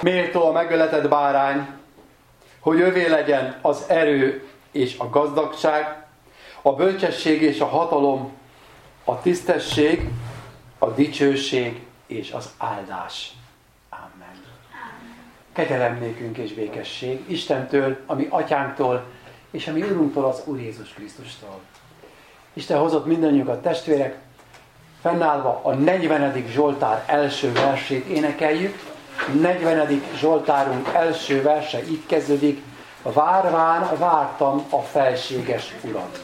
Méltó a megöletett bárány, hogy övé legyen az erő és a gazdagság, a bölcsesség és a hatalom, a tisztesség, a dicsőség és az áldás. Amen. Kegyelem nékünk és békesség Istentől, a mi atyánktól, és a mi Urunktól, az Úr Jézus Krisztustól. Isten hozott mindannyiukat, testvérek, fennállva a 40. Zsoltár első versét énekeljük. 40. Zsoltárunk első verse így kezdődik: várván vártam a felséges Urat.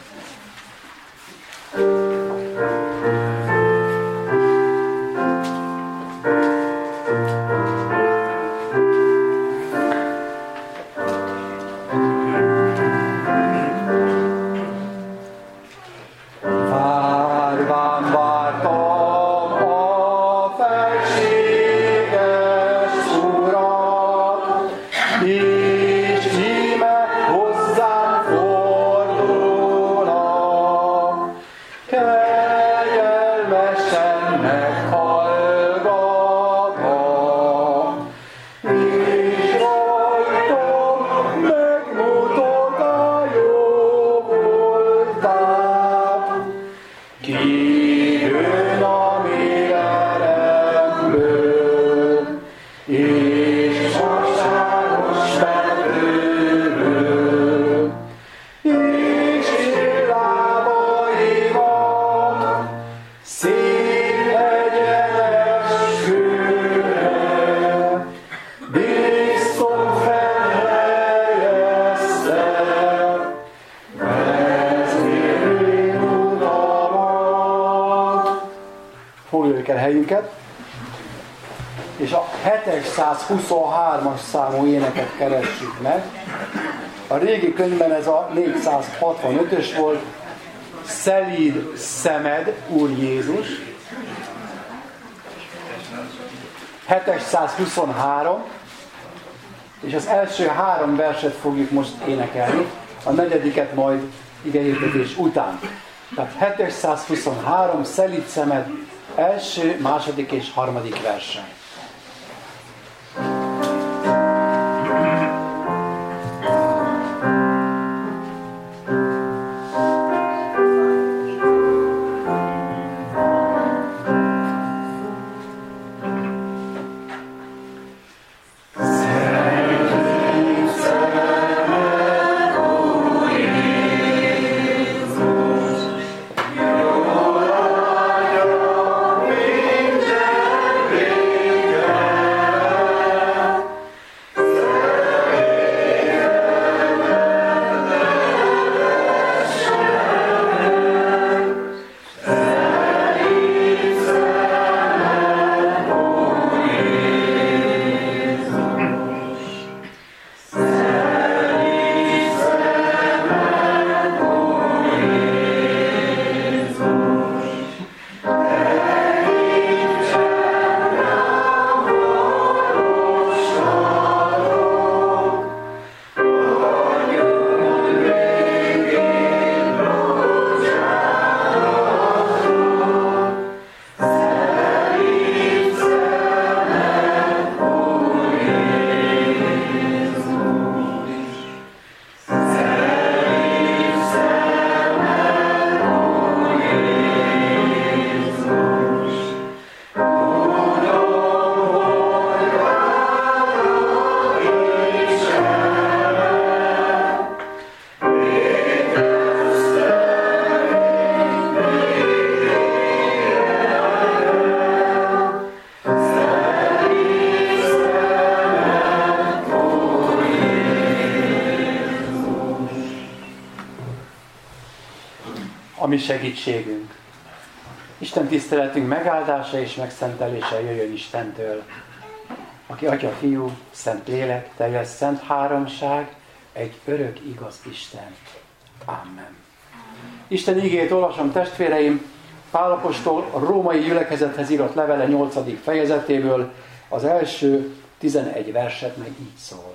És a 723-as számú éneket keressük meg. A régi könyvben ez a 465-ös volt. Szelíd szemed, Úr Jézus. 723, és az első 3 verset fogjuk most énekelni, a 4. majd igehirdetés után. Tehát 723, Szelíd szemed, első, második és harmadik versen. A mi segítségünk. Isten tiszteletünk megáldása és megszentelése jöjjön Istentől, aki Atya, Fiú, Szent Lélek, teljes szent háromság, egy örök igaz Isten. Amen. Isten igét olvasom, testvéreim, Pál apostol a római gyülekezethez írott levele 8. fejezetéből, az első 11 verset meg így szól.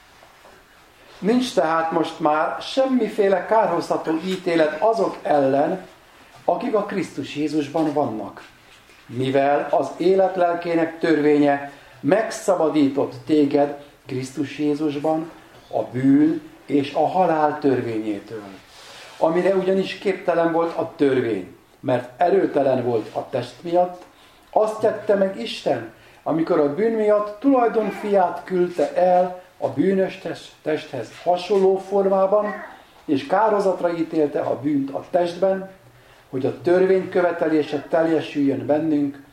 Nincs tehát most már semmiféle kárhoztató ítélet azok ellen, akik a Krisztus Jézusban vannak. Mivel az élet lelkének törvénye megszabadított téged Krisztus Jézusban a bűn és a halál törvényétől, amire ugyanis képtelen volt a törvény, mert erőtelen volt a test miatt, azt tette meg Isten, amikor a bűn miatt tulajdonfiát küldte el a bűnös testhez hasonló formában, és kározatra ítélte a bűnt a testben, hogy a törvény követelése teljesüljön bennünk,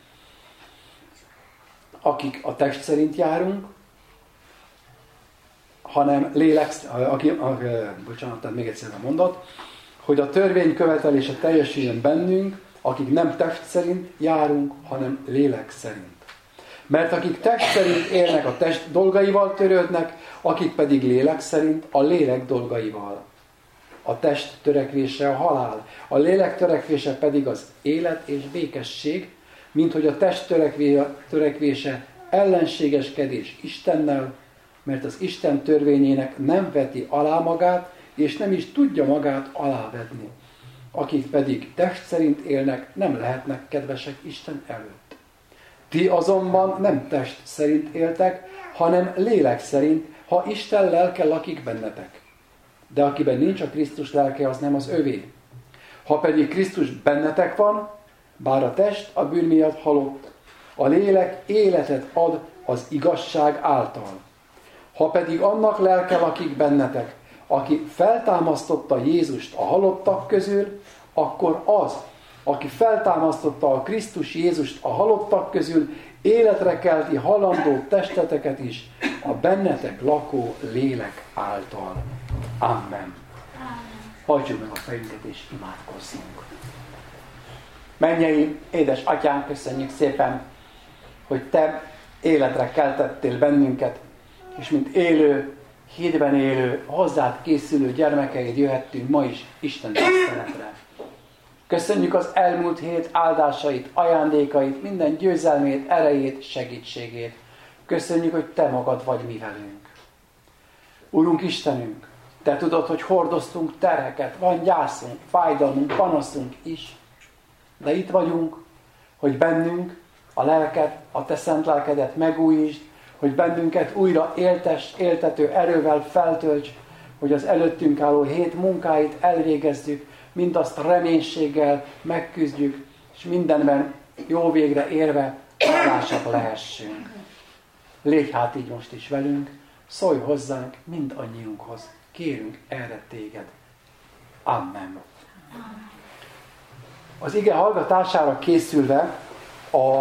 akik a test szerint járunk, hanem bocsánat, tehát még egyszer a mondat, hogy a törvény követelése teljesüljön bennünk, akik nem test szerint járunk, hanem lélek szerint. Mert akik test szerint élnek, a test dolgaival törődnek, akik pedig lélek szerint a lélek dolgaival. A test törekvése a halál, a lélek törekvése pedig az élet és békesség, mint hogy a test törekvése ellenségeskedés Istennel, mert az Isten törvényének nem veti alá magát, és nem is tudja magát alávetni. Akik pedig test szerint élnek, nem lehetnek kedvesek Isten előtt. Ti azonban nem test szerint éltek, hanem lélek szerint, ha Isten lelke lakik bennetek. De akiben nincs a Krisztus lelke, az nem az övé. Ha pedig Krisztus bennetek van, bár a test a bűn miatt halott, a lélek életet ad az igazság által. Ha pedig annak lelke lakik bennetek, aki feltámasztotta Jézust a halottak közül, akkor az, aki feltámasztotta a Krisztus Jézust a halottak közül, életre kelti halandó testeteket is a bennetek lakó lélek által. Amen. Hajtsuk meg a fejünket és imádkozzunk. Mennyei édes atyánk, köszönjük szépen, hogy te életre keltettél bennünket, és mint élő, hídben élő, hozzád készülő gyermekeid jöhettünk ma is Isten tiszteletre. Köszönjük az elmúlt hét áldásait, ajándékait, minden győzelmét, erejét, segítségét. Köszönjük, hogy te magad vagy mi velünk. Úrunk Istenünk, te tudod, hogy hordoztunk terheket, van gyászunk, fájdalmunk, panaszunk is, de itt vagyunk, hogy bennünk a lelked, a te szent lelkedet megújítsd, hogy bennünket újra éltető erővel feltölts, hogy az előttünk álló hét munkáit elvégezzük, mindazt reménységgel megküzdjük, és mindenben jó végre érve hálásak lehessünk. Légy hát így most is velünk, szólj hozzánk mindannyiunkhoz, kérünk erre téged. Amen. Az ige hallgatására készülve a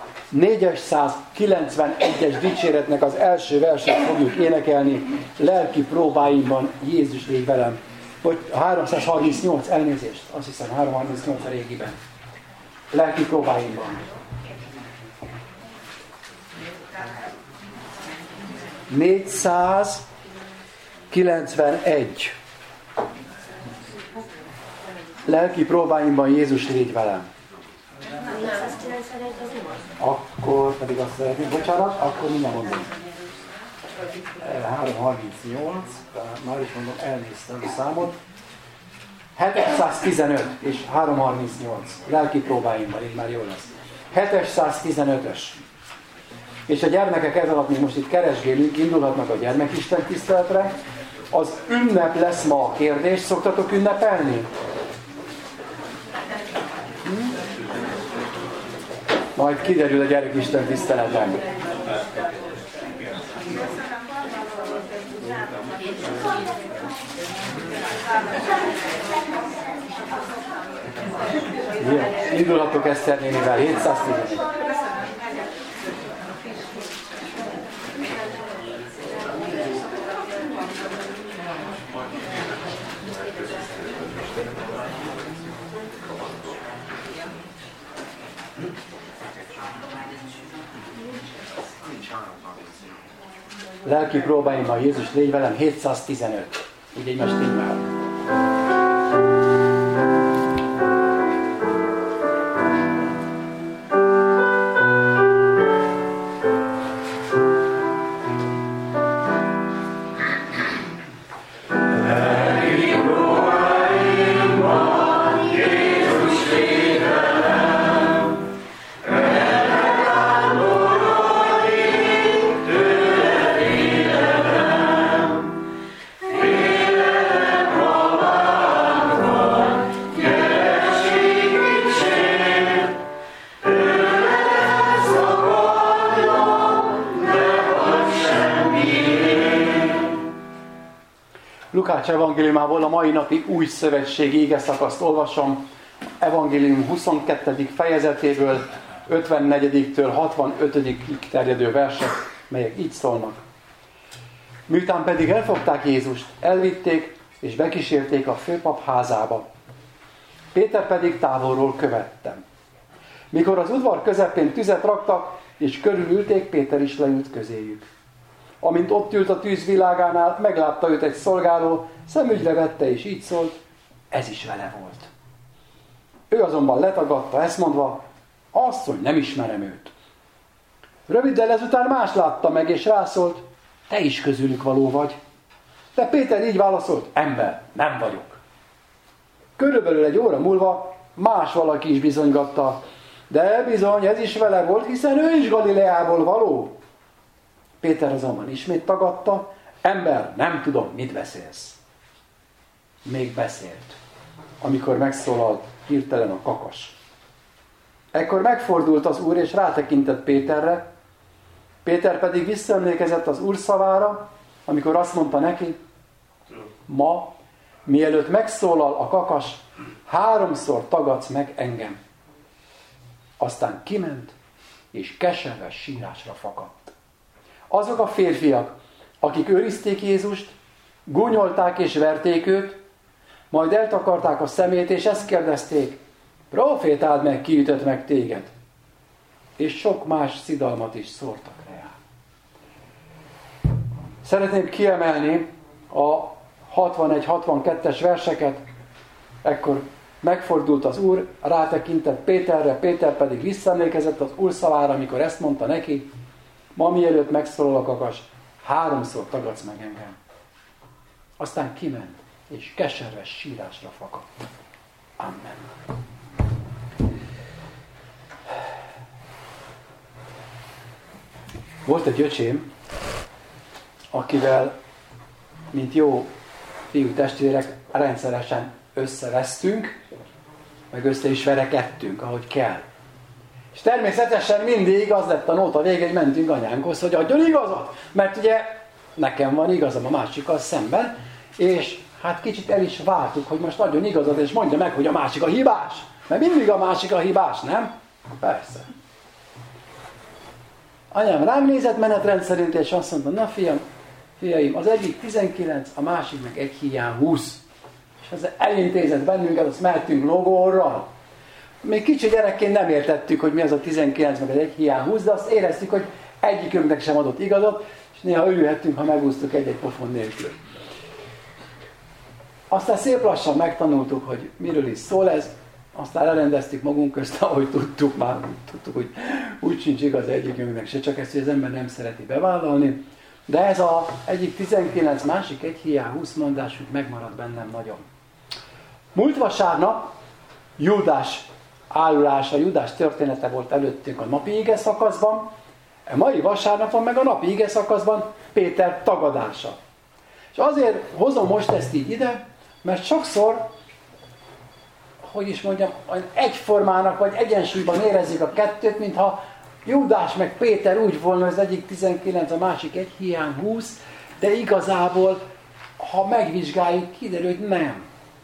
491-es dicséretnek az első versét fogjuk énekelni, lelki próbáimban Jézus légy velem. Vagy 338, elnézést, azt hiszem 338 a régiben. Lelki próbáimban. 491. Lelki próbáimban Jézus légy velem. Akkor pedig azt szeretném, bocsánat, akkor mindjárt mondom. 338, már is mondom, elnéztem a számot. 715 és 338. Lelki próbáimban, így már jól lesz. 715-ös. És a gyermekek ez alatt még most itt keresgélünk, indulhatnak a gyermekisten tiszteletre. Az ünnep lesz ma a kérdés. Szoktatok ünnepelni? Majd kiderül a gyerekisten tiszteleten. Jó, indulhatok Eszter nénivel, 710. Lelki próbáimmal Jézus légy velem, 715. Úgy egymás témmel. Amen. Lukács evangéliumából a mai napig új szövetségi igeszakaszt olvasom, evangélium 22. fejezetéből 54-től 65-ig terjedő versek, melyek így szólnak. Miután pedig elfogták Jézust, elvitték és bekísérték a főpap házába. Péter pedig távolról követtem. Mikor az udvar közepén tüzet raktak, és körülülték, Péter is leült közéjük. Amint ott ült a tűz világánál, meglátta őt egy szolgáló, szemügyre vette, és így szólt, ez is vele volt. Ő azonban letagadta, ezt mondva, asszony, nem ismerem őt. Röviddel ezután más látta meg, és rászólt, te is közülük való vagy. De Péter így válaszolt, ember, nem vagyok. Körülbelül egy óra múlva más valaki is bizonygatta, de bizony, ez is vele volt, hiszen ő is Galileából való. Péter azonban ismét tagadta, ember, nem tudom, mit beszélsz. Még beszélt, amikor megszólalt hirtelen a kakas. Ekkor megfordult az Úr, és rátekintett Péterre, Péter pedig visszaemlékezett az Úr szavára, amikor azt mondta neki, ma, mielőtt megszólal a kakas, 3-szor tagadsz meg engem. Aztán kiment, és keserves sírásra fakadt. Azok a férfiak, akik őrizték Jézust, gúnyolták és verték őt, majd eltakarták a szemét, és ezt kérdezték, profétáld meg, ki ütött meg téged? És sok más szidalmat is szórtak rá. Szeretném kiemelni a 61-62-es verseket. Ekkor megfordult az Úr, rátekintett Péterre, Péter pedig visszaemlékezett az Úr szavára, amikor ezt mondta neki, ma mielőtt megszólal a kakas, 3-szor tagadsz meg engem. Aztán kiment, és keserves sírásra fakadt. Amen. Volt egy öcsém, akivel, mint jó fiú testvérek, rendszeresen összevesztünk, meg össze is verekedtünk, ahogy kell. És természetesen mindig az lett a nóta vége, hogy mentünk anyánkhoz, hogy adjon igazat. Mert ugye nekem van igazam a másikkal szemben, és hát kicsit el is vártuk, hogy most adjon igazat, és mondja meg, hogy a másik a hibás. Mert mindig a másik a hibás, nem? Persze. Anyám rám nézett menetrend szerint, és azt mondta, na fiaim, az egyik 19, a másik meg egy hiány 20. És ez elintézett bennünket, azt mehetünk logóorral. Még kicsi gyerekként nem értettük, hogy mi az a 19, meg az egy hiány 20, de azt éreztük, hogy egyikünknek sem adott igazat, és néha örülhettünk, ha megúsztuk egy-egy pofon nélkül. Aztán szép lassan megtanultuk, hogy miről is szól ez, aztán elrendeztük magunk közt, ahogy tudtuk, már tudtuk, hogy úgy sincs igaz egyikünknek se, csak ezt, hogy az ember nem szereti bevállalni. De ez az egyik 19, másik egy hiány 20 mondás, hogy megmaradt bennem nagyon. Múlt vasárnap Júdás árulása, Júdás története volt előttünk a napi ige szakaszban, a mai vasárnapon meg a napi ige szakaszban Péter tagadása. És azért hozom most ezt így ide, mert sokszor, hogy is mondjam, egyformának vagy egyensúlyban érezzük a kettőt, mintha Júdás meg Péter úgy volna, az egyik 19, a másik egy hiány 20, de igazából, ha megvizsgáljuk, kiderül, hogy nem.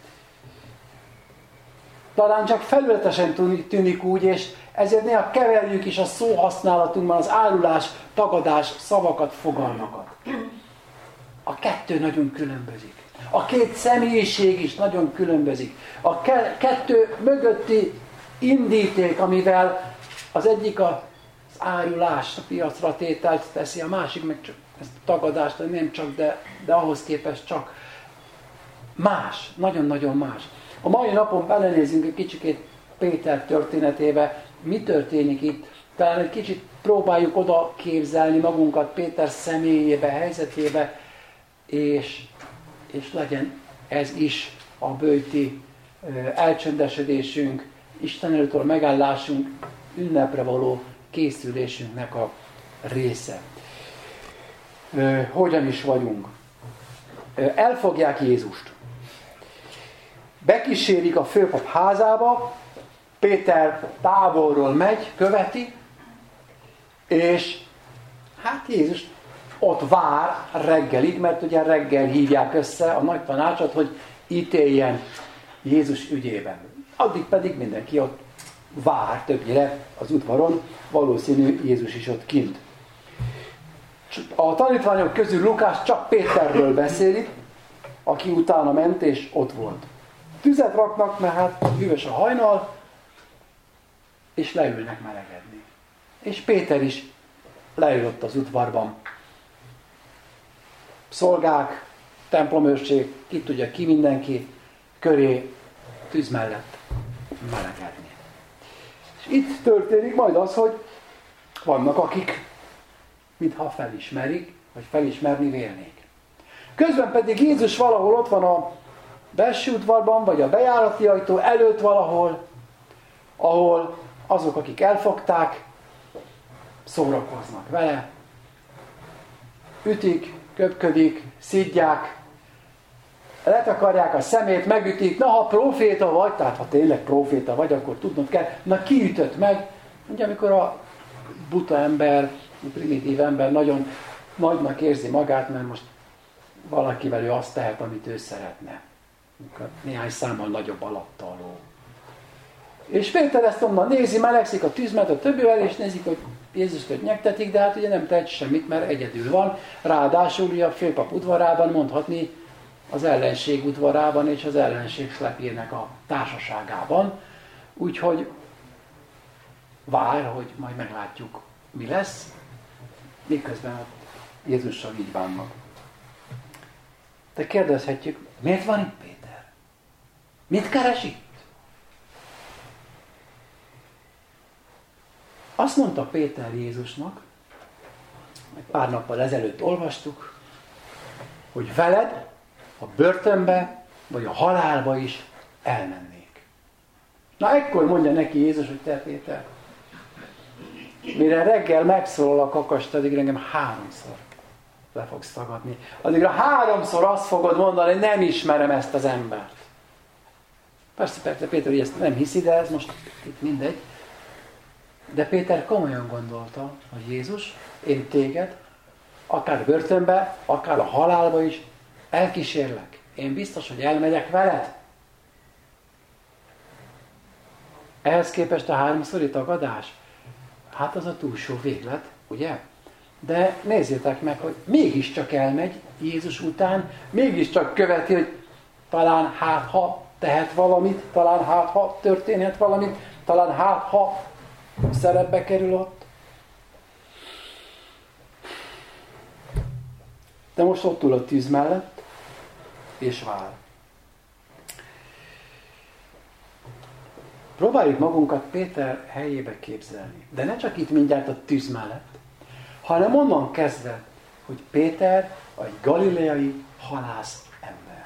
Talán csak felületesen tűnik úgy, és ezért néha keverjük is a szóhasználatunkban az árulás, tagadás szavakat, fogalmakat. A kettő nagyon különbözik. A két személyiség is nagyon különbözik. A kettő mögötti indíték, amivel az egyik az árulás, a piacra tételt teszi, a másik meg csak ezt a tagadást, nem csak, de ahhoz képest csak más, nagyon-nagyon más. A mai napon belenézünk egy kicsikét Péter történetébe, mi történik itt, talán egy kicsit próbáljuk oda képzelni magunkat Péter személyébe, helyzetébe, és legyen ez is a böjti elcsendesedésünk, Isten előttől megállásunk, ünnepre való készülésünknek a része. Hogyan is vagyunk? Elfogják Jézust. Bekísérik a főpap házába, Péter távolról megy, követi, és hát Jézus ott vár reggelig, mert ugye reggel hívják össze a nagy tanácsot, hogy ítéljen Jézus ügyében. Addig pedig mindenki ott vár többnyire az udvaron, valószínű Jézus is ott kint. A tanítványok közül Lukás csak Péterről beszél, aki utána ment és ott volt. Tüzet raknak, mert hát hűvös a hajnal, és leülnek melegedni. És Péter is leülött az udvarban. Szolgák, templomőrség, ki tudja ki mindenki, köré tűz mellett melegedni. És itt történik majd az, hogy vannak akik mintha felismerik, vagy felismerni vélnék. Közben pedig Jézus valahol ott van a belső udvarban, vagy a bejárati ajtó előtt valahol, ahol azok, akik elfogták, szórakoznak vele, ütik, köpködik, szidják, letakarják a szemét, megütik, na ha próféta vagy, tehát ha tényleg próféta vagy, akkor tudnod kell, na ki ütött meg? Ugye amikor a buta ember, a primitív ember nagyon nagynak érzi magát, mert most valakivel ő azt tehet, amit ő szeretne. Néhány számmal nagyobb alatta ló. És Péter ezt onnan nézi, melegszik a tűz, mert a többivel, és nézik, hogy Jézus hogy nyegtetik, de hát ugye nem tehet semmit, mert egyedül van. Ráadásul ugye a főpap udvarában, mondhatni az ellenség udvarában és az ellenség szlepjének a társaságában. Úgyhogy vár, hogy majd meglátjuk, mi lesz, miközben ott Jézussal így bánnak. De kérdezhetjük, miért van itt Péter? Mit keres itt? Azt mondta Péter Jézusnak, meg pár nappal ezelőtt olvastuk, hogy veled a börtönbe, vagy a halálba is elmennék. Na ekkor mondja neki Jézus, hogy te Péter, mire reggel megszólal a kakast, addigra engem 3-szor le fogsz tagadni. Addigra 3-szor azt fogod mondani, hogy nem ismerem ezt az embert. Persze Péter, hogy ezt nem hiszi, de ez most itt mindegy. De Péter komolyan gondolta, hogy Jézus, én téged, akár börtönbe, akár a halálba is elkísérlek. Én biztos, hogy elmegyek veled. Ehhez képest a 3-szori tagadás, hát az a túlsó véglet, ugye? De nézzétek meg, hogy mégiscsak elmegy Jézus után, mégiscsak követi, hogy talán hát ha tehet valamit, talán hát ha történhet valamit, talán hát ha szerepbe kerül ott. De most ott ül a tűz mellett, és vár. Próbáljuk magunkat Péter helyébe képzelni. De ne csak itt mindjárt a tűz mellett, hanem onnan kezdve, hogy Péter egy galileai halász ember.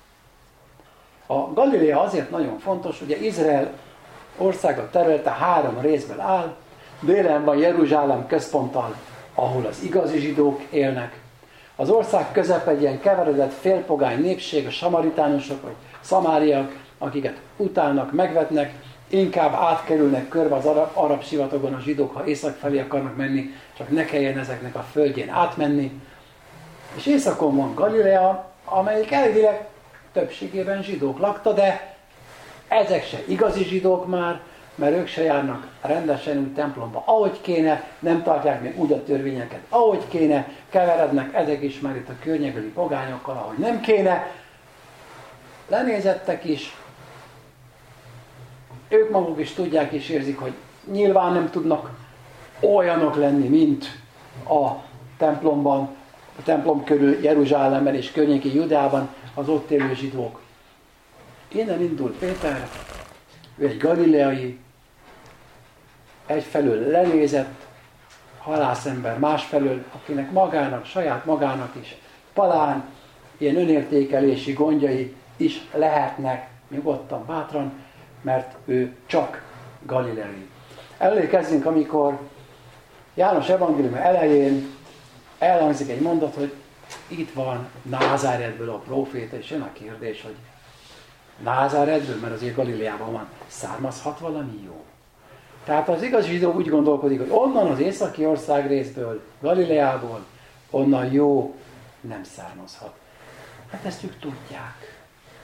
A Galilea azért nagyon fontos, ugye Izrael országa területe 3 részből áll, délen van Jeruzsálem központtal, ahol az igazi zsidók élnek. Az ország közep egy ilyen keveredett félpogány népség, a samaritánusok vagy szamáriak, akiket utálnak, megvetnek, inkább átkerülnek körbe az arab sivatagon a zsidók, ha észak felé akarnak menni, csak ne kelljen ezeknek a földjén átmenni. És északon van Galilea, amelyik elvileg többségében zsidók lakta, de ezek se igazi zsidók már, mert ők se járnak rendesen úgy templomba, ahogy kéne, nem tartják még úgy a törvényeket, ahogy kéne, keverednek ezek is már itt a környezeti pogányokkal, ahogy nem kéne. Lenézettek is, ők maguk is tudják és érzik, hogy nyilván nem tudnak olyanok lenni, mint a templomban, a templom körül Jeruzsálemben és környéki Judeában az ott élő zsidók. Innen indult Péter, ő egy galileai, egyfelől lenézett halászember, másfelől, akinek magának, saját magának is talán ilyen önértékelési gondjai is lehetnek nyugodtan, bátran, mert ő csak galileai. Emlékezzünk, amikor János evangélium elején elhangzik egy mondat, hogy itt van Názáretből a próféta, és jön a kérdés, hogy Názáretből, mert azért Galileában van, származhat valami jó. Tehát az igazi zsidó úgy gondolkodik, hogy onnan az északi ország részből, Galileából, onnan jó nem származhat. Hát ezt ők tudják.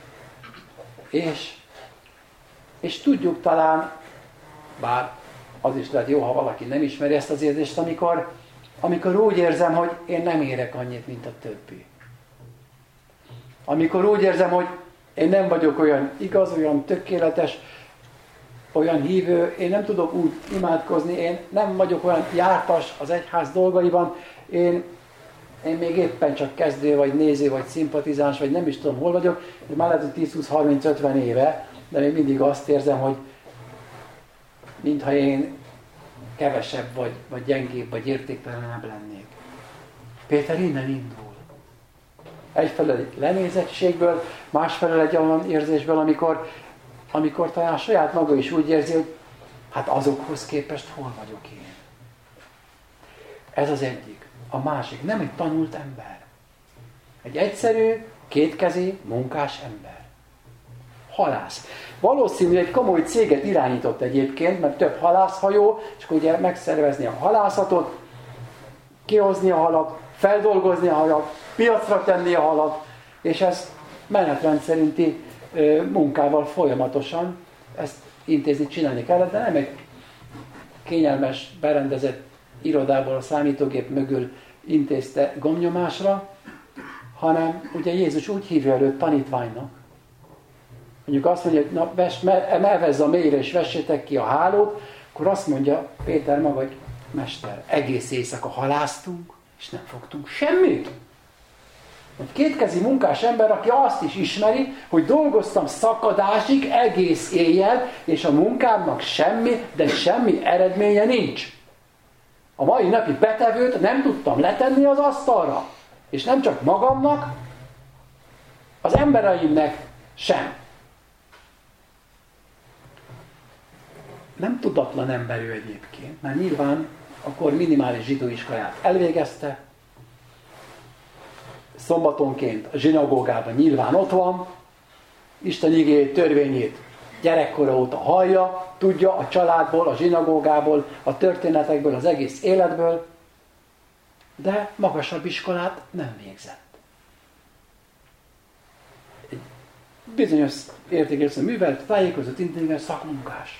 És tudjuk talán, bár az is lehet jó, ha valaki nem ismeri ezt az érzést, amikor úgy érzem, hogy én nem érek annyit, mint a többi. Amikor úgy érzem, hogy én nem vagyok olyan igaz, olyan tökéletes, olyan hívő, én nem tudok úgy imádkozni, én nem vagyok olyan jártas az egyház dolgaiban, én még éppen csak kezdő, vagy néző, vagy szimpatizáns, vagy nem is tudom, hol vagyok, de már lehet, hogy 10-20-30-50 éve, de még mindig azt érzem, hogy mintha én kevesebb, vagy gyengébb, vagy értéktelenebb lennék. Péter innen indul. Egyfelől egy lenézettségből, másfelől egy olyan érzésből, amikor talán saját maga is úgy érzi, hogy hát azokhoz képest hol vagyok én. Ez az egyik. A másik, nem egy tanult ember. Egy egyszerű, kétkezi, munkás ember. Halász. Valószínű, egy komoly céget irányított egyébként, mert több halászhajó, és akkor ugye megszervezni a halászatot, kihozni a halat, feldolgozni a halat, piacra tenni a halat, és ezt menetrend szerinti munkával folyamatosan ezt intézni, csinálni kellett, de nem egy kényelmes, berendezett irodából a számítógép mögül intézte gomnyomásra, hanem ugye Jézus úgy hívja előtt tanítványnak. Mondjuk azt mondja, hogy na, evezz a mélyre és vessétek ki a hálót, akkor azt mondja Péter maga, hogy mester, egész éjszaka halásztunk, és nem fogtunk semmit. Egy kétkezi munkás ember, aki azt is ismeri, hogy dolgoztam szakadásig egész éjjel, és a munkámnak semmi, de semmi eredménye nincs. A mai napi betevőt nem tudtam letenni az asztalra. És nem csak magamnak, az embereimnek sem. Nem tudatlan ember ő egyébként, mert nyilván akkor minimális zsidóiskolát elvégezte, szombatonként a zsinagógában nyilván ott van, Isten igéjét, törvényét gyerekkora óta hallja, tudja a családból, a zsinagógából, a történetekből, az egész életből, de magasabb iskolát nem végzett. Egy bizonyos értékelően művelt, tájékozott, intelligens szakmunkás.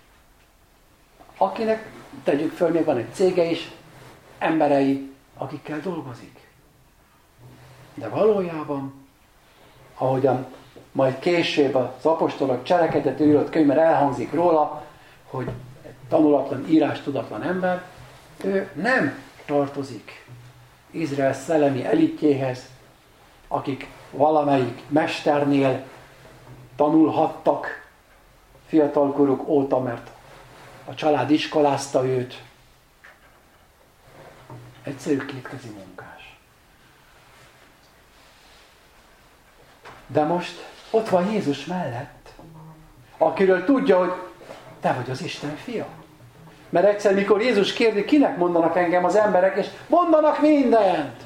Akinek, tegyük föl, még van egy cége is, emberei, akikkel dolgozik. De valójában, ahogyan majd később az apostolok cselekedet írott könyvben elhangzik róla, hogy tanulatlan, írástudatlan ember, ő nem tartozik Izrael szellemi elitjéhez, akik valamelyik mesternél tanulhattak fiatalkoruk óta, mert a család iskolázta őt. Egyszerű kétkezi munkás. De most ott van Jézus mellett, akiről tudja, hogy te vagy az Isten fia. Mert egyszer, mikor Jézus kérdi, kinek mondanak engem az emberek, és mondanak mindent.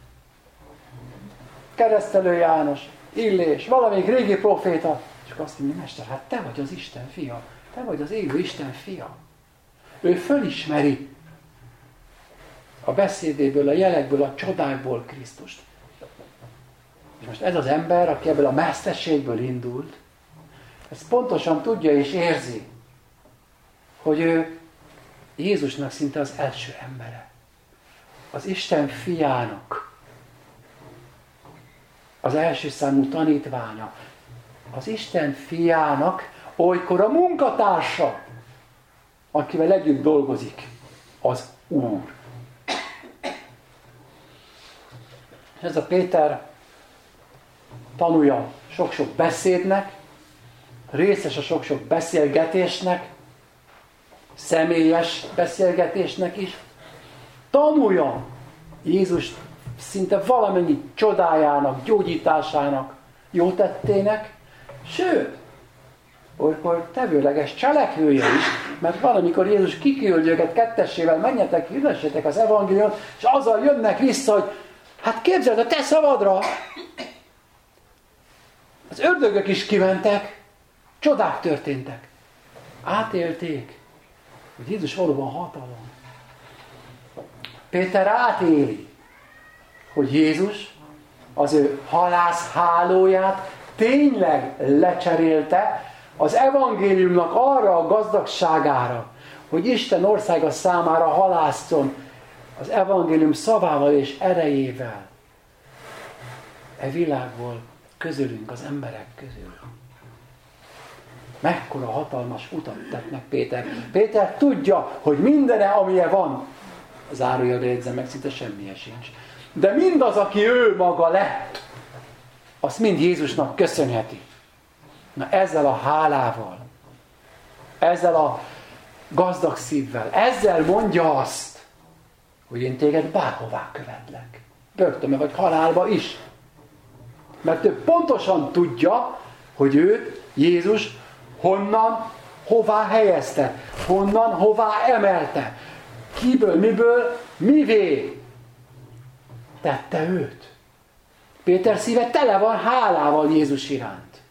Keresztelő János, Illés, valamelyik régi proféta. És azt mondja, mester, hát te vagy az Isten fia. Te vagy az élő Isten fia. Ő fölismeri a beszédéből, a jelekből, a csodákból Krisztust. És most ez az ember, aki ebből a mesterségből indult, ez pontosan tudja és érzi, hogy ő Jézusnak szinte az első embere. Az Isten fiának az első számú tanítványa. Az Isten fiának olykor a munkatársa, akivel együtt dolgozik, az Úr. Ez a Péter tanulja sok-sok beszédnek, részes a sok-sok beszélgetésnek, személyes beszélgetésnek is. Tanulja Jézus szinte valamennyi csodájának, gyógyításának, jótettének, sőt, olykor tevőleges cselekvője is, mert valamikor Jézus kiküldi őket kettessével, menjetek, hirdessétek az evangéliumot, és azzal jönnek vissza, hogy hát képzeld, a te szavadra az ördögök is kimentek, csodák történtek. Átélték, hogy Jézus valóban hatalom. Péter átéli, hogy Jézus az ő halászhálóját tényleg lecserélte az evangéliumnak arra a gazdagságára, hogy Isten országa számára halászton az evangélium szavával és erejével e világból, közülünk, az emberek közül. Mekkora hatalmas utat tett meg Péter. Péter tudja, hogy mindene, amilyen van, zárójelbe jegyzem meg, szinte semmilyen sincs. De mindaz, aki ő maga lett, azt mind Jézusnak köszönheti. Na ezzel a hálával, ezzel a gazdag szívvel, ezzel mondja azt, hogy én téged bárhová követlek. Börtönbe vagy halálba is. Mert ő pontosan tudja, hogy őt Jézus honnan, hová helyezte, honnan, hová emelte. Kiből, miből, mivé tette őt. Péter szíve tele van hálával Jézus iránt.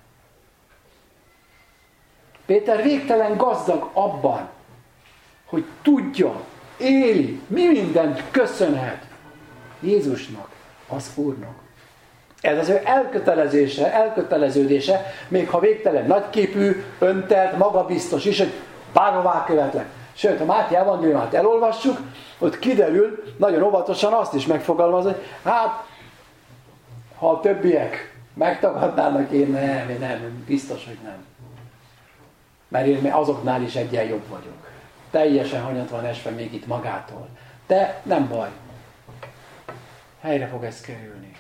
Péter végtelen gazdag abban, hogy tudja, éli, mi mindent köszönhet Jézusnak, az Úrnak. Ez az ő elköteleződése, még ha végtelen nagyképű, öntelt, magabiztos is, hogy bárhová követlek. Sőt, a Máté evangéliumát elolvassuk, ott kiderül, nagyon óvatosan azt is megfogalmazni, hogy hát, ha a többiek megtagadnának, én nem, biztos, hogy nem. Mert én azoknál is egyen jobb vagyok. Teljesen hanyat van esve még itt magától. De nem baj. Helyre fog ez kerülni.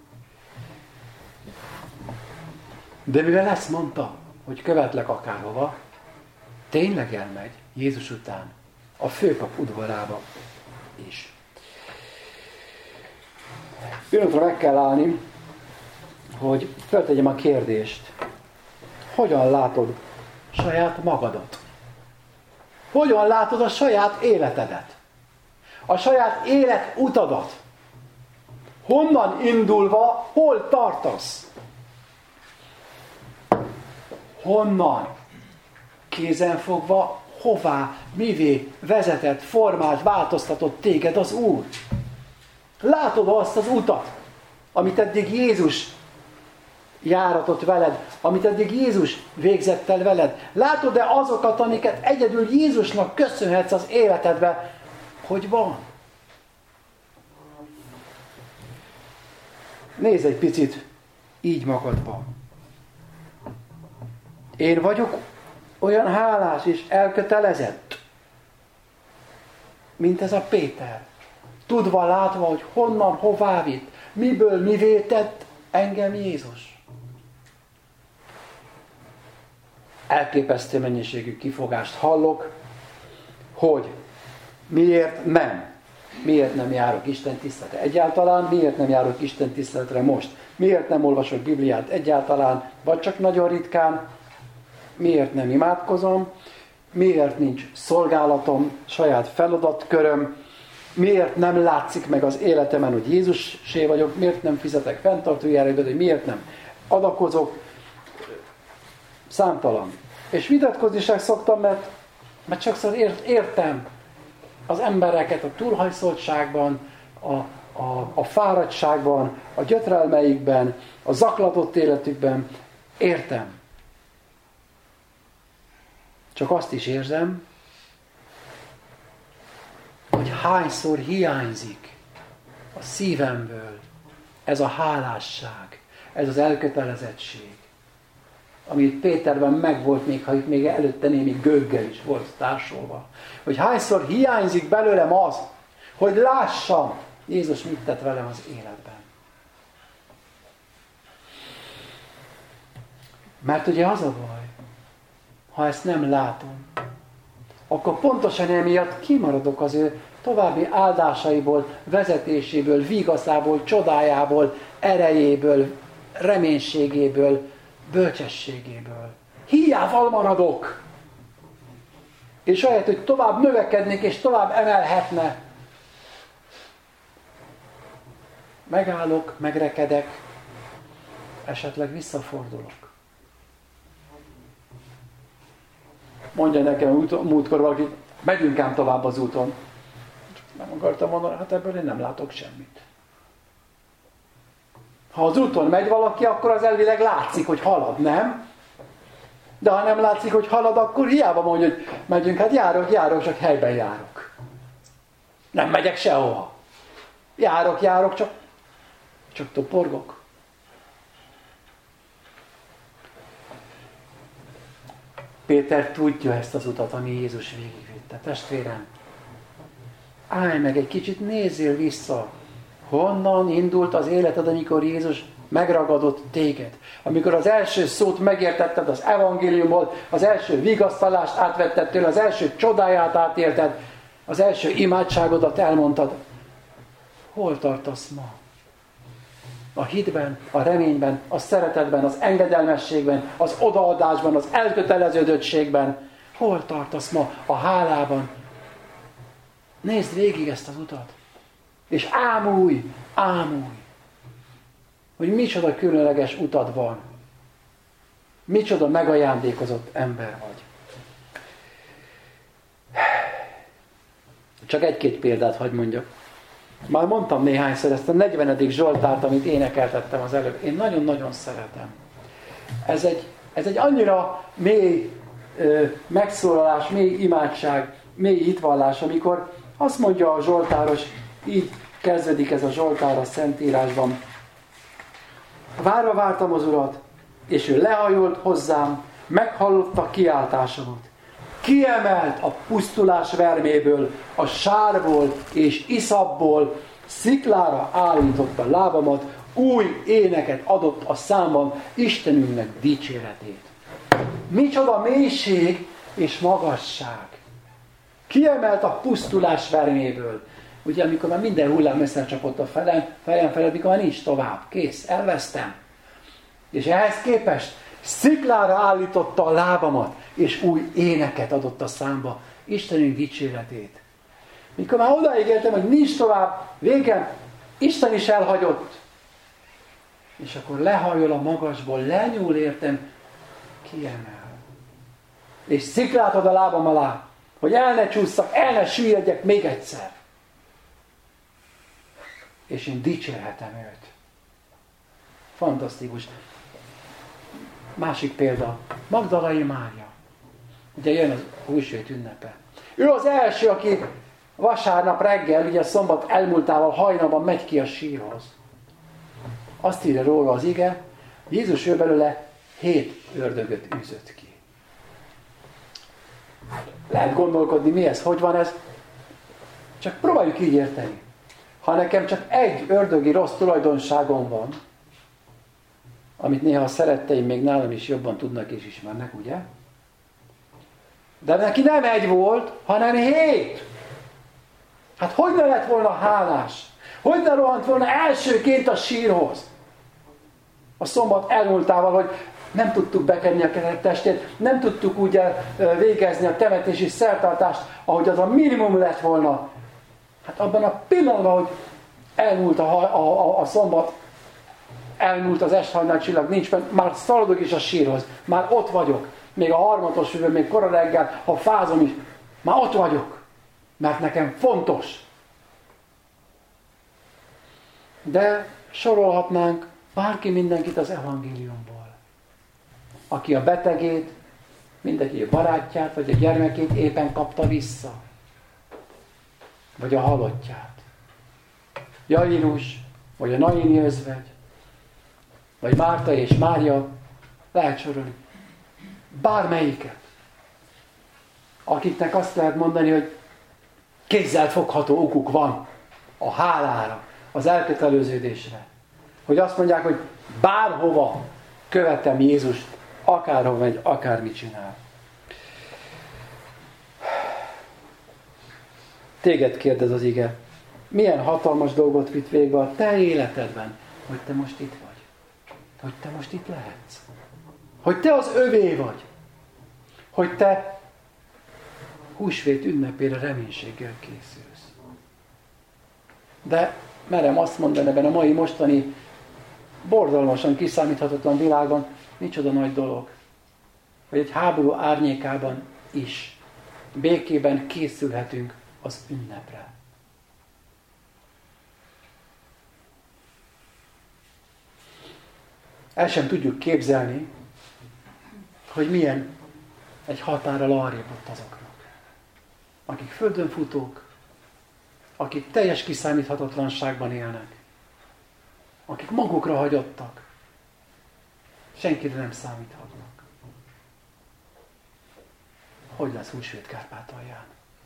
De mivel ezt mondta, hogy követlek akárhova, tényleg elmegy Jézus után a főkap udvarába is. Pillanatra meg kell állni, hogy feltegyem a kérdést. Hogyan látod saját magadat? Hogyan látod a saját életedet? A saját életutadat? Honnan indulva, hol tartasz? Honnan? Kézenfogva, hová, mivé vezetett, formált, változtatott téged az Úr? Látod azt az utat, amit eddig Jézus járatott veled, amit eddig Jézus végzett el veled? Látod-e azokat, amiket egyedül Jézusnak köszönhetsz az életedbe, hogy van? Nézz egy picit így magadba. Én vagyok olyan hálás és elkötelezett, mint ez a Péter. Tudva, látva, hogy honnan, hová vitt, miből, mivé tett engem Jézus. Elképesztő mennyiségű kifogást hallok, hogy miért nem járok Isten tiszteletre egyáltalán, miért nem járok Isten tiszteletre most, miért nem olvasok Bibliát egyáltalán, vagy csak nagyon ritkán, miért nem imádkozom, miért nincs szolgálatom, saját feladatköröm, miért nem látszik meg az életemen, hogy Jézusé vagyok, miért nem fizetek fenntartójáraidőt, hogy miért nem adakozok, számtalan. És vitatkozni sem szoktam, mert sokszor értem az embereket a túlhajszoltságban, a fáradtságban, a gyötrelmeikben, a zaklatott életükben. Értem. Csak azt is érzem, hogy hányszor hiányzik a szívemből ez a hálásság, ez az elkötelezettség, ami itt Péterben megvolt, még ha itt még előtte némi gőggel is volt társolva. Hogy hányszor hiányzik belőlem az, hogy lássam, Jézus mit tett velem az életben. Mert ugye az a baj, ha ezt nem látom, akkor pontosan emiatt kimaradok az ő további áldásaiból, vezetéséből, vigaszából, csodájából, erejéből, reménységéből, bölcsességéből. Hiával maradok. És ahelyett, hogy tovább növekednék és tovább emelhetne, megállok, megrekedek, esetleg visszafordulok. Mondja nekem múltkor valaki, megyünk ám tovább az úton. Nem akartam mondani, hát ebből én nem látok semmit. Ha az úton megy valaki, akkor az elvileg látszik, hogy halad, nem? De ha nem látszik, hogy halad, akkor hiába mondja, hogy megyünk, hát járok, csak helyben járok. Nem megyek sehova. Járok, csak toporgok. Péter tudja ezt az utat, ami Jézus végigvitte. Testvérem, állj meg egy kicsit, nézzél vissza. Honnan indult az életed, amikor Jézus megragadott téged? Amikor az első szót megértetted az evangéliumból, az első vigasztalást átvetted tőle, az első csodáját átélted, az első imádságodat elmondtad. Hol tartasz ma? A hitben, a reményben, a szeretetben, az engedelmességben, az odaadásban, az elköteleződöttségben. Hol tartasz ma? A hálában. Nézd végig ezt az utat. És ámulj, hogy micsoda különleges utad van. Micsoda megajándékozott ember vagy. Csak egy-két példát hadd mondjak. Már mondtam néhányszor ezt a 40. Zsoltárt, amit énekeltettem az előbb. Én nagyon-nagyon szeretem. Ez egy annyira mély megszólalás, mély imádság, mély hitvallás, amikor azt mondja a zsoltáros, így kezdődik ez a zsoltár a Szentírásban. Várva vártam az Urat, és ő lehajolt hozzám, meghallotta kiáltásomat. Kiemelt a pusztulás verméből, a sárból és iszapból, sziklára állította lábamat, új éneket adott a számban, Istenünknek dicséretét. Micsoda mélység és magasság! Kiemelt a pusztulás verméből. Ugye, amikor már minden hullám összecsapott a fejem felett, mikor már nincs tovább. Kész, elvesztem. És ehhez képest sziklára állította a lábamat, és új éneket adott a számba, Istenünk dicséretét. Mikor már odáig értem, hogy nincs tovább, végem, Isten is elhagyott. És akkor lehajol a magasból, lenyúl értem, kiemel. És sziklát ad a lábam alá, hogy el ne csúszszak, el ne süllyedjek még egyszer. És én dicsérhetem őt. Fantasztikus. Másik példa, Magdalai Mária. Ugye jön az húsvét ünnepe. Ő az első, aki vasárnap reggel, ugye szombat elmúltával hajnalban megy ki a sírhoz. Azt írja róla az ige, Jézus ő belőle 7 ördögöt űzött ki. Lehet gondolkodni, mi ez, hogy van ez? Csak próbáljuk így érteni. Ha nekem csak egy ördögi rossz tulajdonságom van, amit néha a szeretteim még nálam is jobban tudnak és ismernek, ugye? De neki nem egy volt, hanem 7. Hát hogy ne lett volna hálás? Hogy ne rohant volna elsőként a sírhoz? A szombat elmúltával, hogy nem tudtuk bekenni a testét, nem tudtuk úgy végezni a temetési szertartást, ahogy az a minimum lett volna. Hát abban a pillanatban, hogy elmúlt a szombat, elmúlt az esthajnal csillag, nincs fenn, már szaladok is a sírhoz, már ott vagyok. Még a harmatos hűvő, még kora reggel, ha fázom is, már ott vagyok. Mert nekem fontos. De sorolhatnánk bárki mindenkit az evangéliumból. Aki a betegét, mindenki a barátját, vagy a gyermekét éppen kapta vissza. Vagy a halottját. Jairus, vagy a Naini özvegy, vagy Márta és Mária, lehet sorolni. Bármelyiket. Akiknek azt lehet mondani, hogy kézzel fogható okuk van a hálára, az elköteleződésre. Hogy azt mondják, hogy bárhova követem Jézust, akárhova megy, akármit csinál. Téged kérdez az ige, milyen hatalmas dolgot vitt végbe a te életedben, hogy te most itt vagy. Hogy te most itt lehetsz. Hogy te az övé vagy. Hogy te húsvét ünnepére reménységgel készülsz. De merem azt mondani, ebben a mai mostani borzalmasan kiszámíthatatlan világban micsoda nagy dolog, hogy egy háború árnyékában is békében készülhetünk az ünnepre. El sem tudjuk képzelni, hogy milyen egy határral arrébb ott azoknak, akik földön futók, akik teljes kiszámíthatatlanságban élnek, akik magukra hagyottak, senkire nem számíthatnak. Hogy lesz húsvét Kárpátalján?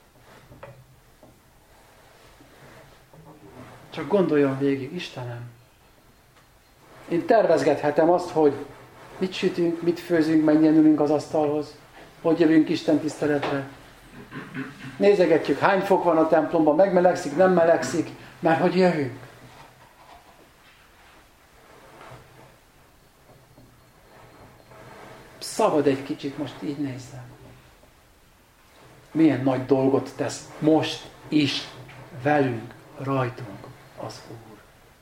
Csak gondoljon végig, Istenem, én tervezgethetem azt, hogy mit sütünk, mit főzünk, mennyien ülünk az asztalhoz, hogy jövünk Isten tiszteletre. Nézegetjük, hány fok van a templomban, megmelegszik, nem melegszik, mert hogy jövünk. Szabad egy kicsit most így nézzem. Milyen nagy dolgot tesz most is velünk, rajtunk az Úr.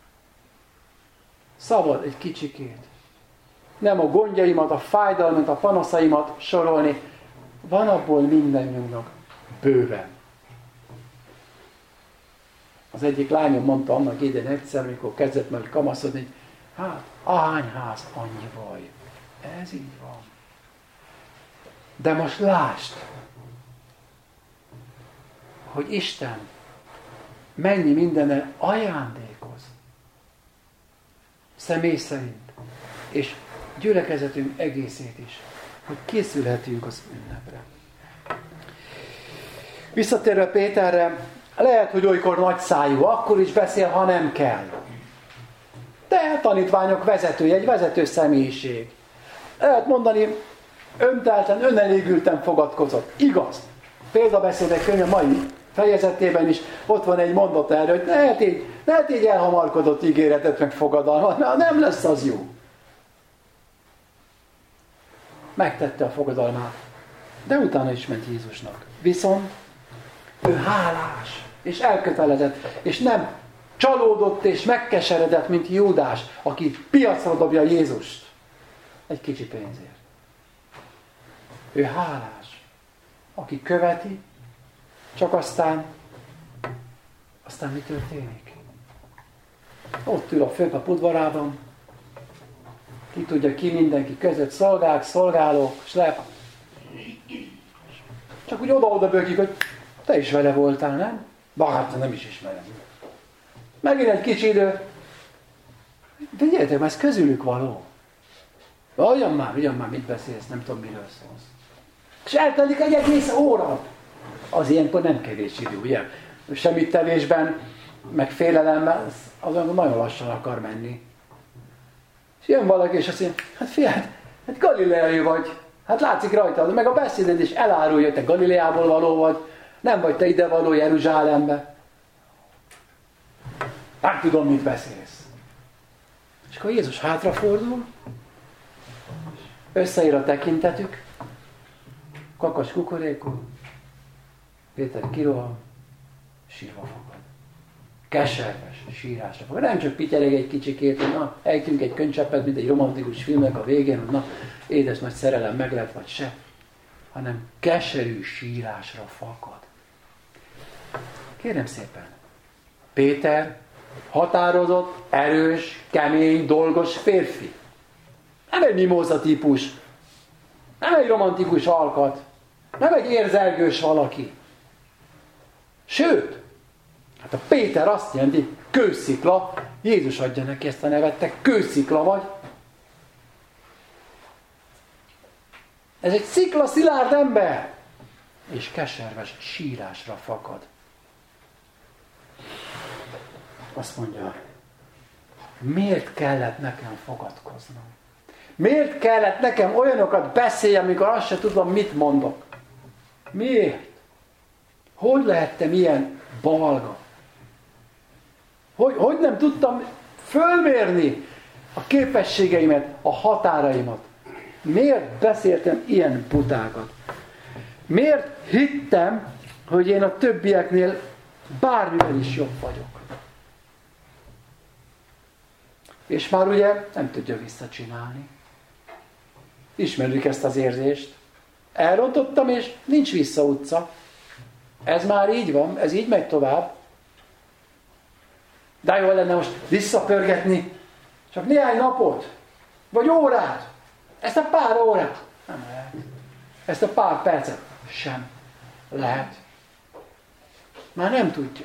Szabad egy kicsikét. Nem a gondjaimat, a fájdalmat, a panaszaimat sorolni. Van abból mindannyiunknak bőven. Az egyik lányom mondta annak idején egyszer, amikor kezdett meg kamaszodni, hogy hát, ahány ház, annyi baj. Ez így van. De most lásd, hogy Isten mennyi mindennel ajándékoz. Személy szerint. És gyülekezetünk egészét is. Hogy készülhetünk az ünnepre. Visszatérve Péterre, lehet, hogy olykor nagyszájú, akkor is beszél, ha nem kell. De tanítványok vezetője, egy vezető személyiség. Lehet mondani, öntelten, önelégülten fogadkozott. Igaz. Példabeszédek könyv a mai fejezetében is ott van egy mondat erre, hogy ne tégy elhamarkodott ígéretet meg fogadalmat, mert nem lesz az jó. Megtette a fogadalmát, de utána is ment Jézusnak. Viszont ő hálás, és elkötelezett, és nem csalódott és megkeseredett, mint Júdás, aki piacra dobja Jézust egy kicsi pénzért. Ő hálás, aki követi, csak aztán mi történik? Ott ül a főpap udvarában, ki tudja ki mindenki között, szolgák, szolgálók, slep. Csak úgy oda-oda bökik, hogy te is vele voltál, nem? Hát nem is ismerem. Megint egy kicsi idő. Figyeljetek, ez közülük való. Ugyan már, mit beszélsz, nem tudom, miről szólsz. És eltelik egy egész óra. Az ilyenkor nem kevés idő, ugye? Semmit tevésben, meg félelemmel, azon nagyon lassan akar menni. És jön valaki, és azt mondja, hát figyelj, hát galileai vagy. Hát látszik rajtad, meg a beszéded is elárulja, hogy te Galileából való vagy, nem vagy te ide való Jeruzsálembe. Nem tudom, mit beszélsz. És akkor Jézus hátrafordul, összeír a tekintetük, kakas kukorékul, Péter kirohan, sírva fogad. Keserves sírásra fogad. Nem csak pityereg egy kicsikét, hogy na, ejtünk egy könycseppet, mint egy romantikus filmnek a végén, hogy na, édes nagy szerelem meg lett, vagy se, hanem keserű sírásra fakad. Kérem szépen, Péter határozott, erős, kemény, dolgos férfi. Nem egy mimóza típus, nem egy romantikus alkat, nem egy érzelgős valaki. Sőt, hát a Péter azt jelenti, kőszikla, Jézus adja neki ezt a nevet, te kőszikla vagy. Ez egy szikla szilárd ember, és keserves sírásra fakad. Azt mondja, miért kellett nekem fogadkoznom? Miért kellett nekem olyanokat beszélni, amikor azt se tudom, mit mondok? Miért? Hogy lehettem ilyen balga? Hogy nem tudtam fölmérni a képességeimet, a határaimat? Miért beszéltem ilyen butákat? Miért hittem, hogy én a többieknél bármivel is jobb vagyok? És már ugye nem tudja visszacsinálni. Ismerjük ezt az érzést. Elrontottam, és nincs vissza utca. Ez már így van, ez így megy tovább. De jó lenne most visszapörgetni csak néhány napot. Vagy órát. Ezt a pár órát. Nem lehet. Ezt a pár percet sem lehet. Már nem tudja.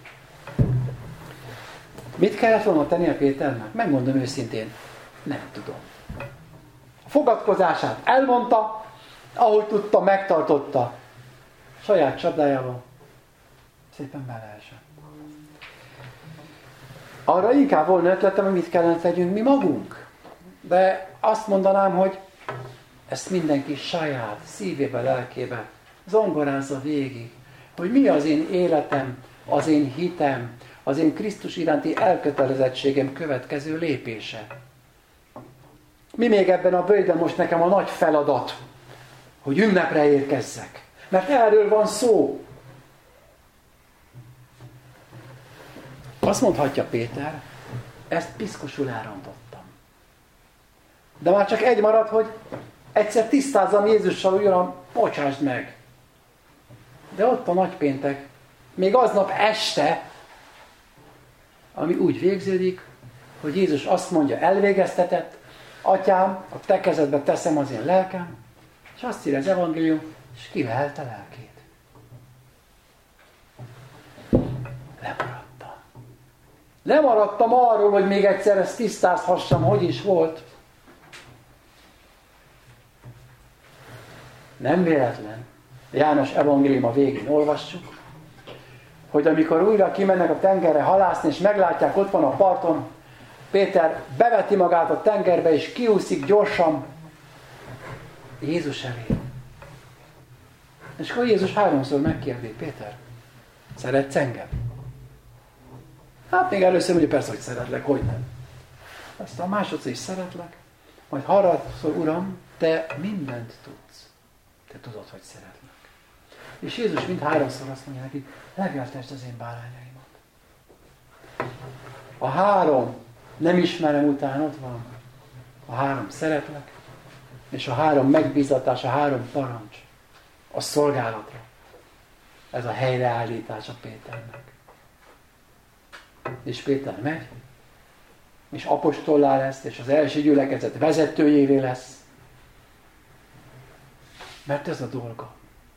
Mit kellett volna tenni a Péternek? Megmondom őszintén, nem tudom. A fogadkozását elmondta, ahogy tudta, megtartotta. Saját csapdájával szépen beleesett. Arra inkább volna ötletem, hogy mit kellene tegyünk mi magunk. De azt mondanám, hogy ezt mindenki saját szívébe, lelkébe zongorázza végig, hogy mi az én életem, az én hitem, az én Krisztus iránti elkötelezettségem következő lépése. Mi még ebben a bőjben most nekem a nagy feladat, hogy ünnepre érkezzek. Mert erről van szó. Azt mondhatja Péter, ezt piszkosul elrontottam. De már csak egy marad, hogy egyszer tisztázzam Jézussal, Uram, bocsásd meg. De ott a nagypéntek, még aznap este, ami úgy végződik, hogy Jézus azt mondja, elvégeztetett, Atyám, a te kezedbe teszem az én lelkem, és azt írja az evangélium, és kivehelte lelkét. Lemaradtam. Lemaradtam arról, hogy még egyszer ezt tisztázhassam, hogy is volt. Nem véletlen. János evangéliuma végén olvassuk, hogy amikor újra kimennek a tengerre halászni, és meglátják, ott van a parton, Péter beveti magát a tengerbe, és kiúszik gyorsan Jézus elé. És akkor Jézus 3-szor megkérdi, Péter, szeretsz engem? Hát még először mondja, persze, hogy szeretlek, hogy nem. Aztán másodszor is szeretlek, majd harmadszor, Uram, te mindent tudsz. Te tudod, hogy szeretlek. És Jézus mind 3-szor azt mondja neki, legeltesd az én bárányaimat. A 3 nem ismerem után ott van. A 3 szeretlek, és a 3 megbízatás, a 3 parancs a szolgálatra. Ez a helyreállítás a Péternek. És Péter megy, és apostollá lesz, és az első gyülekezet vezetőjévé lesz. Mert ez a dolga.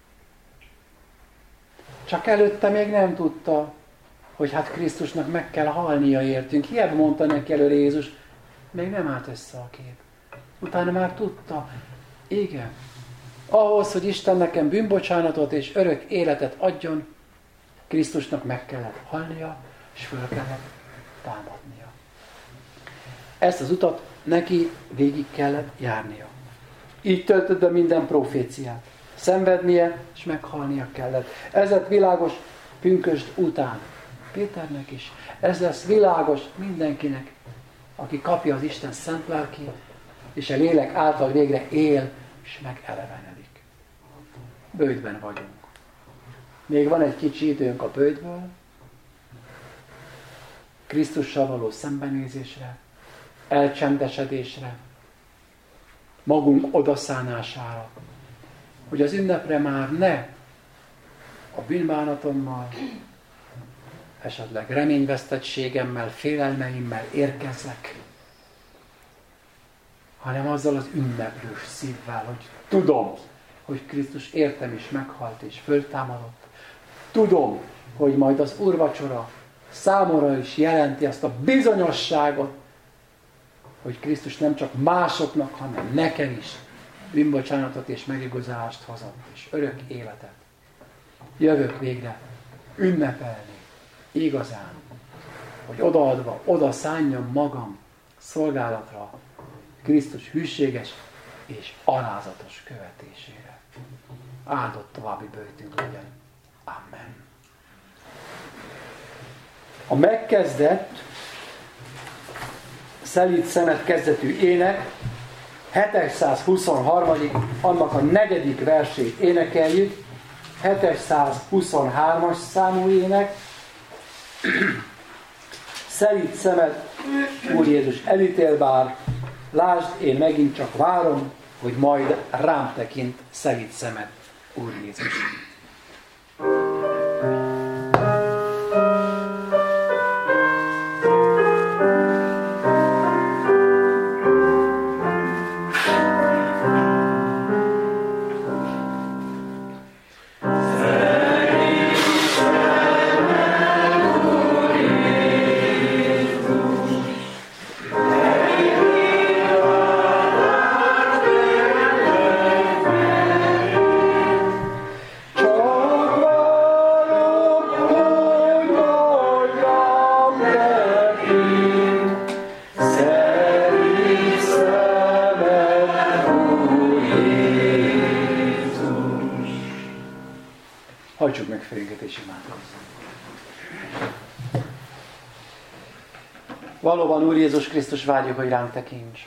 Csak előtte még nem tudta, hogy hát Krisztusnak meg kell halnia értünk. Hiába mondta neki előre Jézus, még nem állt össze a kép. Utána már tudta, igen, ahhoz, hogy Isten nekem bűnbocsánatot és örök életet adjon, Krisztusnak meg kellett halnia, és föl kellett támadnia. Ezt az utat neki végig kellett járnia. Így töltött be minden proféciát. Szenvednie, és meghalnia kellett. Ez lett világos pünkösd után. Péternek is. Ez lesz világos mindenkinek, aki kapja az Isten szent lelkét, és a lélek által végre él, és megelevenedik. Bőjtben vagyunk. Még van egy kicsi időnk a bőjtből, Krisztussal való szembenézésre, elcsendesedésre, magunk odaszánására, hogy az ünnepre már ne a bűnbánatommal, esetleg reményvesztettségemmel, félelmeimmel érkezzek, hanem azzal az ünneplős szívvel, hogy tudom, hogy Krisztus értem is meghalt és föltámadott. Tudom, hogy majd az úrvacsora számomra is jelenti azt a bizonyosságot, hogy Krisztus nem csak másoknak, hanem nekem is bűnbocsánatot és megigazulást hozott, és örök életet. Jövök végre ünnepelni, igazán, hogy odaadva, oda szánjam magam szolgálatra Krisztus hűséges és alázatos követésére. Áldott további bőjtünk legyen. Amen. A megkezdett Szelíd szemet kezdetű ének 723. annak a 4. versét énekeljük. 723-as számú ének. Szelíd szemed, Úr Jézus elítél bár, lásd, én megint csak várom, hogy majd rám tekint szelíd szemed, Úr Jézus. fejünket és imádkozzunk. Valóban, Úr Jézus Krisztus, vágyjuk, hogy ránk tekints.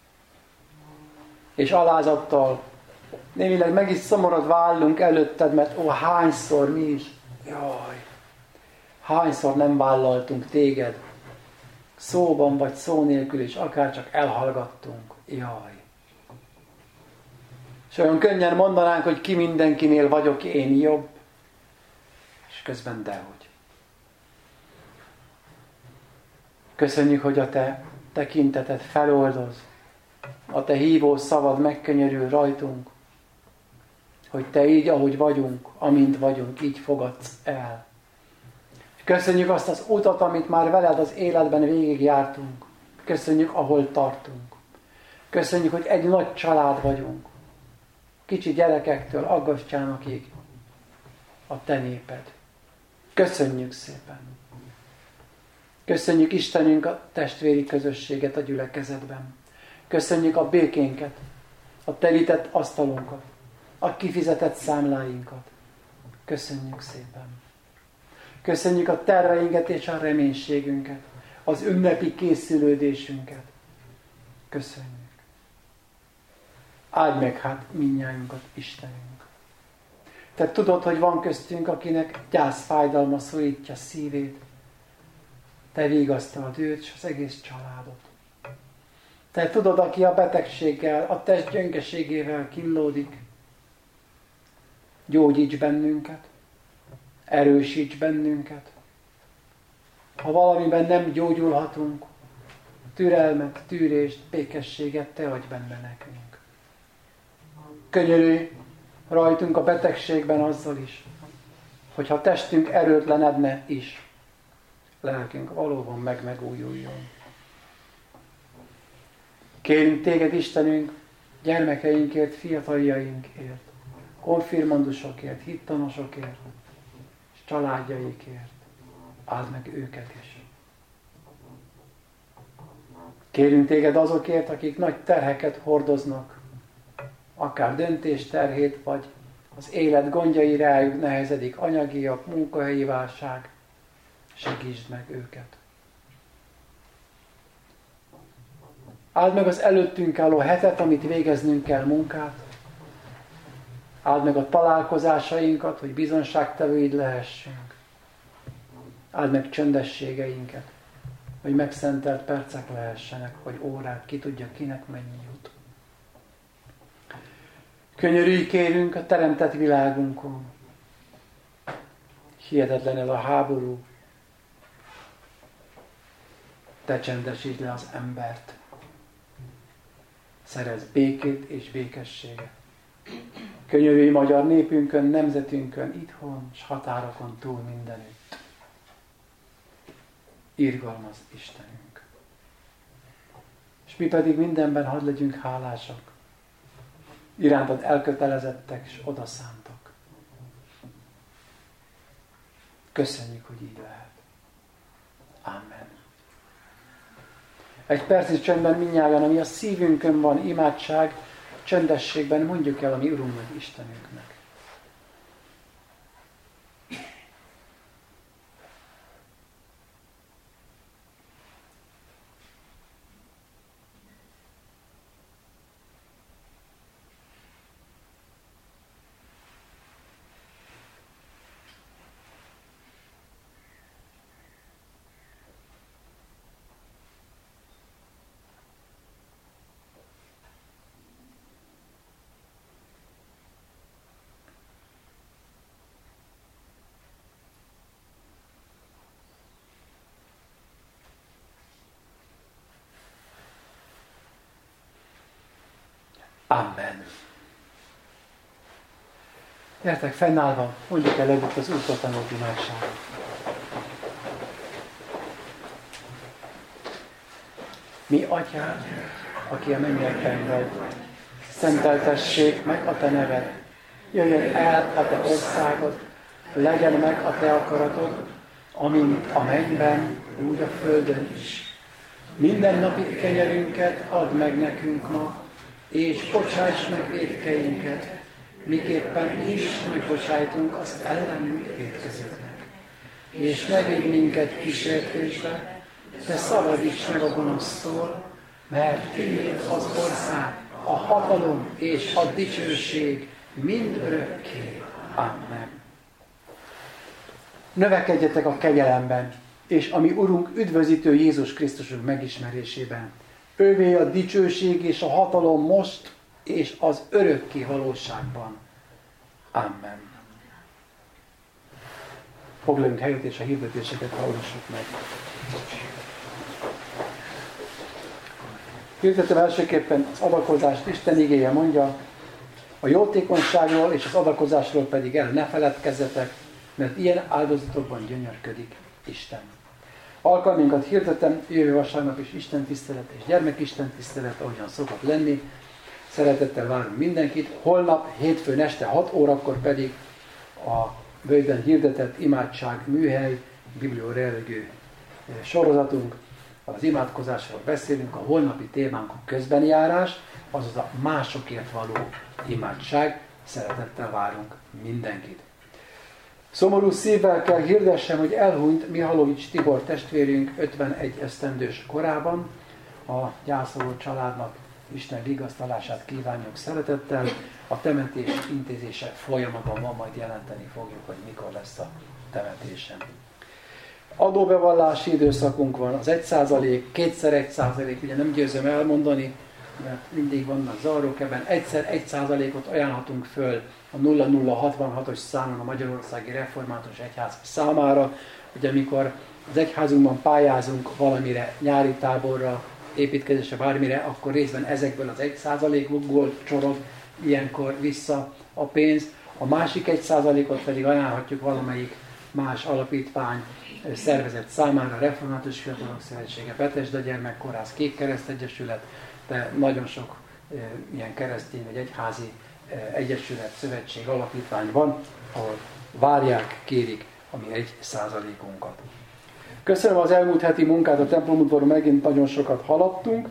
És alázattal, némileg meg is szomorodva állunk előtted, mert hányszor mi is, hányszor nem vállaltunk téged, szóban vagy szó nélkül, és akár csak elhallgattunk. És olyan könnyen mondanánk, hogy ki mindenkinél vagyok én jobb, és közben dehogy. Köszönjük, hogy a te tekinteted feloldoz, a te hívó szavad megkönyörül rajtunk, hogy te így, ahogy vagyunk, amint vagyunk, így fogadsz el. Köszönjük azt az utat, amit már veled az életben végigjártunk. Köszönjük, ahol tartunk. Köszönjük, hogy egy nagy család vagyunk. Kicsi gyerekektől aggastyánakig a te néped. Köszönjük szépen. Köszönjük, Istenünk, a testvéri közösséget a gyülekezetben. Köszönjük a békénket, a telített asztalunkat, a kifizetett számláinkat. Köszönjük szépen. Köszönjük a terveinket és a reménységünket, az ünnepi készülődésünket. Köszönjük. Áld meg hát mindnyájunkat, Istenünk. Te tudod, hogy van köztünk, akinek gyászfájdalma szorítja szívét. Te vigasztald őt és az egész családot. Te tudod, aki a betegséggel, a test gyöngeségével kínlódik. Gyógyíts bennünket, erősíts bennünket. Ha valamiben nem gyógyulhatunk, türelmet, tűrést, békességet te adj benne nekünk. Könyörülj rajtunk a betegségben azzal is, hogyha testünk erőtlenedne is, lelkünk valóban megújuljon. Kérünk téged, Istenünk, gyermekeinkért, fiataljainkért, konfirmandusokért, hittanosokért, és családjaikért. Áld meg őket is. Kérünk téged azokért, akik nagy terheket hordoznak, akár döntésterhét, vagy az élet gondjai rájuk nehezedik, anyagiak, munkahelyi válság. Segítsd meg őket. Áld meg az előttünk álló hetet, amit végeznünk kell munkát. Áld meg a találkozásainkat, hogy bizonságtevőid lehessünk. Áld meg csöndességeinket, hogy megszentelt percek lehessenek, vagy órák, ki tudja kinek mennyi jut. Könyörülj kérünk a teremtett világunkon. Hihetetlen ez a háború. Te csendesítsd le az embert. Szerezz békét és békességet. Könyörülj magyar népünkön, nemzetünkön, itthon és határokon túl mindenütt. Irgalmazd, Istenünk. És mi pedig mindenben hadd legyünk hálásak. Irántad elkötelezettek és odaszántak. Köszönjük, hogy így lehet. Amen. Egy perc csöndben mindnyájan, ami a szívünkön van, imádság, csöndességben mondjuk el a mi Urunknak, Istenünknek. Amen. Gyertek fennállva, mondjuk el együtt az útról tanult imádságot. Mi Atyád, aki a mennyekben vagy, szenteltessék meg a te neved, jöjjön el a te országod, legyen meg a te akaratod, amint a mennyben, úgy a földön is. Minden napi kenyerünket add meg nekünk ma, és bocsáss meg vétkeinket, miképpen is megbocsájtunk az ellenünk vétkezőknek. És ne vigy minket kísértésbe, de szabadíts meg a gonosztól, mert tiéd az ország, a hatalom és a dicsőség mind örökké. Amen. Növekedjetek a kegyelemben, és a mi Urunk üdvözítő Jézus Krisztusunk megismerésében. Ővé a dicsőség és a hatalom most, és az örökké valóságban. Amen. Foglaljunk helyet, és a hirdetéseket hallgassuk meg. Hirdetem elsőképpen az adakozást. Isten igéje mondja, a jótékonyságról és az adakozásról pedig el ne feledkezzetek, mert ilyen áldozatokban gyönyörködik Isten. Alkalminkat hirdetem, jövő vasárnap is Isten tisztelet és gyermekisten tisztelet, ahogyan szokott lenni. Szeretettel várunk mindenkit. Holnap, hétfőn este 6 órakor pedig a bőjben hirdetett imádság műhely, bibliórelgő sorozatunk. Az imádkozásról beszélünk, a holnapi témánk a közbenjárás, azaz a másokért való imádság. Szeretettel várunk mindenkit. Szomorú szívvel kell hirdessem, hogy elhunyt Mihalovics Tibor testvérünk 51 esztendős korában. A gyászoló családnak Isten vigasztalását kívánjuk szeretettel. A temetés intézése folyamatban van, majd jelenteni fogjuk, hogy mikor lesz a temetésem. Adóbevallási időszakunk van, az 1%, 2x1%, ugye nem győzöm elmondani, mert mindig vannak zavarok ebben. Egyszer 1%-ot ajánlhatunk föl a 0066-os számon a Magyarországi Református Egyház számára, hogy amikor az egyházunkban pályázunk valamire, nyári táborra, építkezésre, bármire, akkor részben ezekből az 1%-ból csorog ilyenkor vissza a pénz. A másik 1%-ot pedig ajánlhatjuk valamelyik más alapítvány, szervezet számára, Református Fiatalok Szövetsége, Betesda Gyermekkorász, Kék Kereszt Egyesület, de nagyon sok ilyen keresztény vagy egyházi egyesület, szövetség, alapítvány van, ahol várják, kérik a mi 1%-unkat. Köszönöm az elmúlt heti munkát, a templomudvaron megint nagyon sokat haladtunk.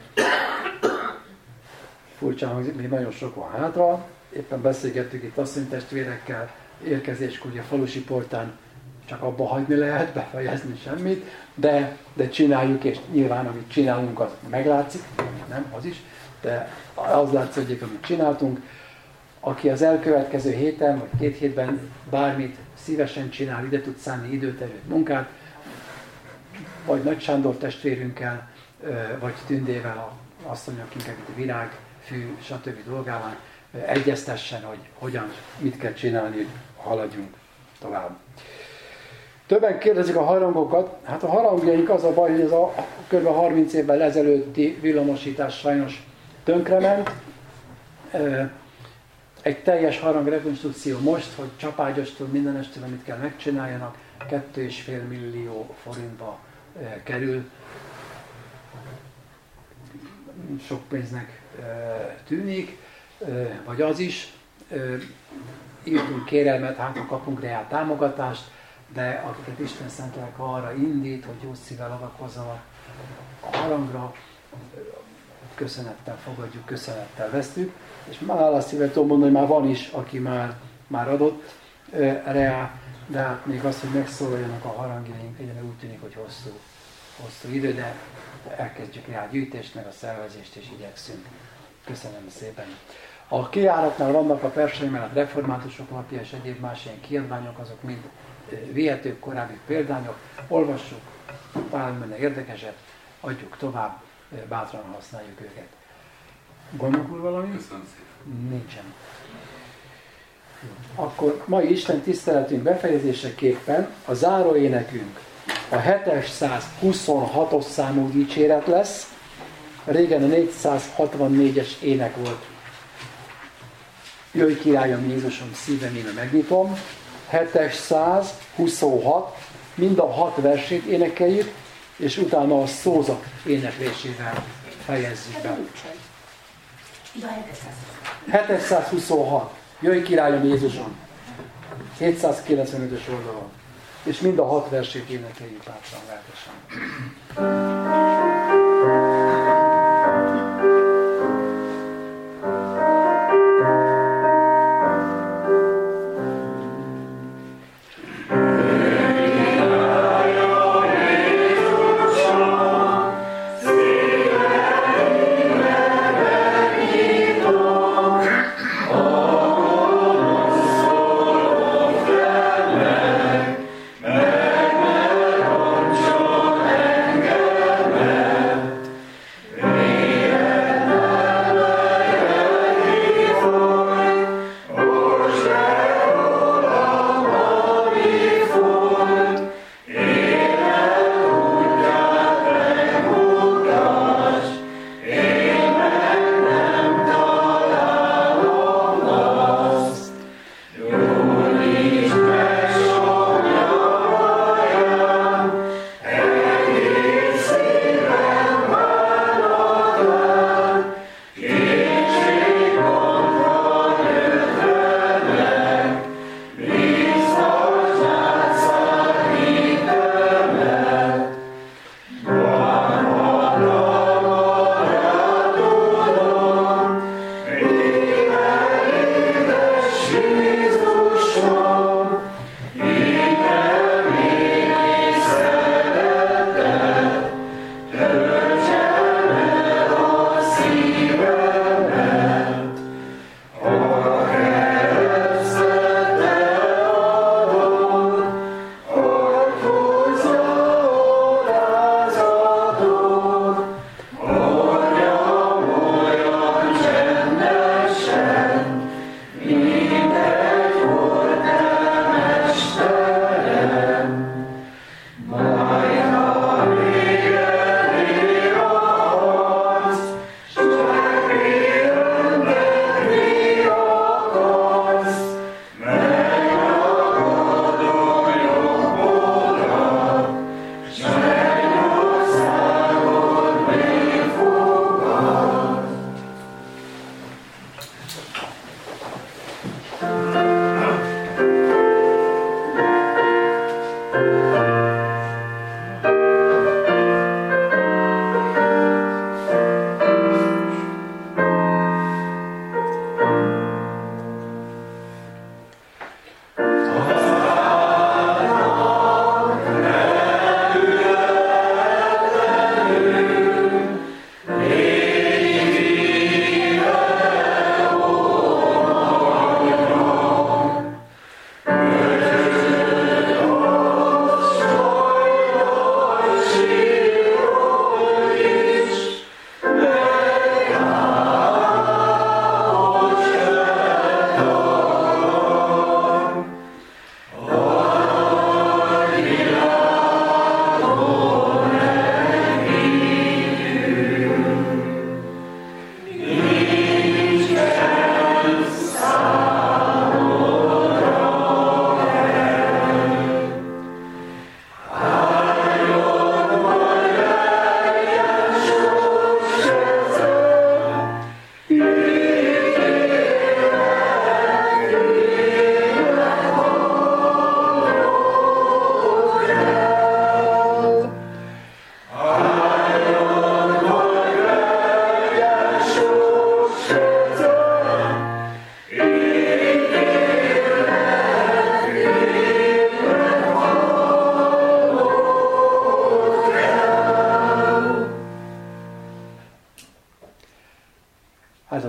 Furcsán, hogy még nagyon sok van hátra. Éppen beszélgettük itt asszonytestvérekkel, érkezéskor ugye a falusi portán csak abba hagyni lehet, befejezni semmit, de csináljuk, és nyilván amit csinálunk, az meglátszik, nem, az is, de az látszódik, amit csináltunk. Aki az elkövetkező héten, vagy 2 hétben bármit szívesen csinál, ide tud szánni időt, erőt, munkát, vagy Nagy Sándor testvérünkkel, vagy Tündével, a asszonyok inkább virág, fű, stb. Dolgával egyeztessen, hogy hogyan, mit kell csinálni, hogy haladjunk tovább. Többen kérdezik a harangokat. Hát a harangjaink az a baj, hogy ez a kb. 30 évvel ezelőtti villamosítás sajnos tönkrement. Egy teljes harangrekonstrukció most, hogy csapágyastól, mindenestől, amit kell megcsináljanak, 2,5 millió forintba kerül. Sok pénznek tűnik, vagy az is. Írtunk kérelmet, hát ha kapunk rá támogatást, de akiket Isten szent lelke arra indít, hogy jó szívvel adakozzanak a harangra, köszönettel fogadjuk, köszönettel vesztük, és már azt szívvel tudom mondani, hogy már van is, aki már adott rá, de hát még az, hogy megszólaljanak a harangjaink, egyre úgy tűnik, hogy hosszú idő, de elkezdjük rá a gyűjtést, meg a szervezést, és igyekszünk. Köszönöm szépen. A kijáratnál vannak a Persei mellett reformátusok lapja és egyéb más ilyen kiadványok, azok mind vihetők, korábbi példányok. Olvassuk, talán benne érdekeset, adjuk tovább, bátran használjuk őket. Gondolkul valami? Köszönöm szépen. Nincsen. Akkor mai Isten tiszteletünk befejezéseképpen a záróénekünk a 726-os számú dicséret lesz. Régen a 464-es ének volt. Jöjj királyom Jézusom, szívem én megnyitom. 726, mind a 6 versét énekeljük, és utána a szózat éneklésével fejezzük be. 726. Jöjj királyom Jézusom. 795-ös oldalon. És mind a 6 versét énekeljük bátran, lelkesen.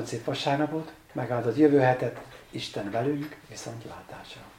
szép vasárnapot, megáldott jövő hetet, Isten velünk, viszontlátásra!